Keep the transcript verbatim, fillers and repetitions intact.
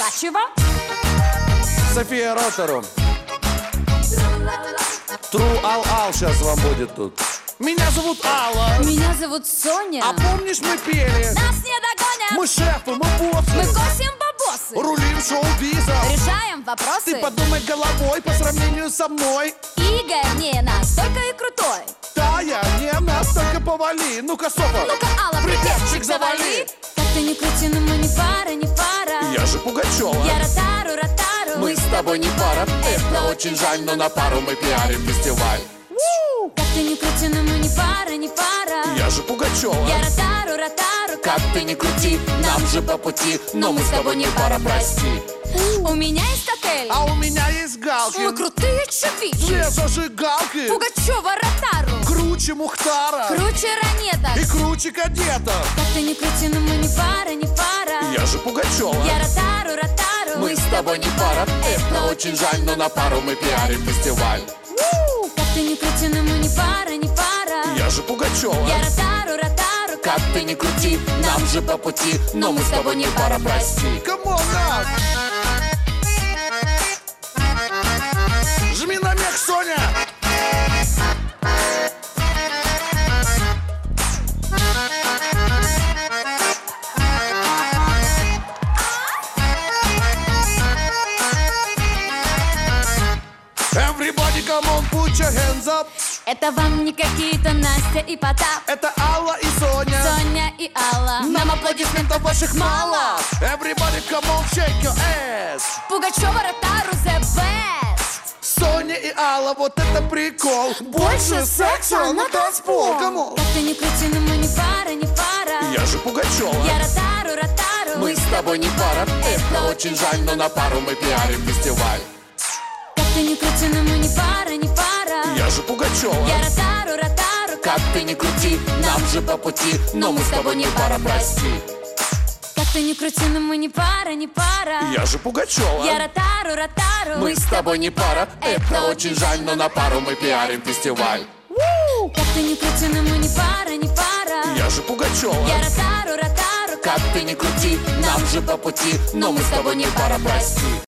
Мукачева, София Ротару. Тру ал ал сейчас вам будет тут. Меня зовут Алла. меня зовут Соня. А помнишь, мы пели? Нас не догонят, Мы шефы, мы боссы. мы косим бабосы, Рулим шоу-бизом. решаем вопросы. Ты подумай головой по сравнению со мной. Игорь не настолько и крутой. Тая, не настолько повали. Ну-ка, Софа, Ну-ка, Алла, припевчик завали. Как ты не крути, но мы не пара, не пара. Я же Пугачева. Я ротару, ротару. Мы с тобой не пара. Это очень жаль, но на пару мы пиарим фестиваль. Как ты не крути, но мы не пара, не пара. Я же Пугачева. Я ротару, ротару. Как ты не крути, нам же по пути. Но мы с тобой не пара, прости. У меня есть отель. А у меня есть галки. Мы крутые чувики. Две зажигалки. Пугачева, ротару. Круче Мухтара. Круче ранеток. И круче кадета. Как ты не крути, но мы не пара, не пара. Я же Пугачева. Я ротару, ротару. Мы с тобой не пара. Это очень жаль, но на пару мы пиарим фестиваль. Как ты не крути, но мы не пара, не пара. Я же Пугачева. Я ротару, ротару. Как ты не крути, нам же по пути. Но мы с тобой не пара, прости. Камон, жми на мех, Соня. Everybody, come on, put your hands up. Это вам не какие-то Настя и Потап, Это Алла и Соня. Соня и Алла. Нам аплодисментов ваших мало. Everybody, come on, shake your ass. Пугачева, ротару, the best. Соня и Алла, вот это прикол. Больше секса на танцпол. Кому? Как ты не крути, но мы не пара, не пара. Я же Пугачева. Я ротару, ротару. Мы с тобой не пара. Это очень жаль, но на пару мы пиарим фестиваль. Как ты не крути, но мы не пара, не пара. Я же Пугачева. Я ротару, ротару. Как ты не крути, нам же по пути. Но мы с тобой не пара, прости. Как ты не крути, но мы не пара, не пара. Я же Пугачева. Я ротару, ротару. Мы с тобой не пара. Это очень жаль, но на пару мы пиарим фестиваль. Как ты не крути, но мы не пара, не пара. Я же Пугачева. Я ротару, ротару. Как ты не крути, нам же по пути. Но мы с тобой не пара, прости.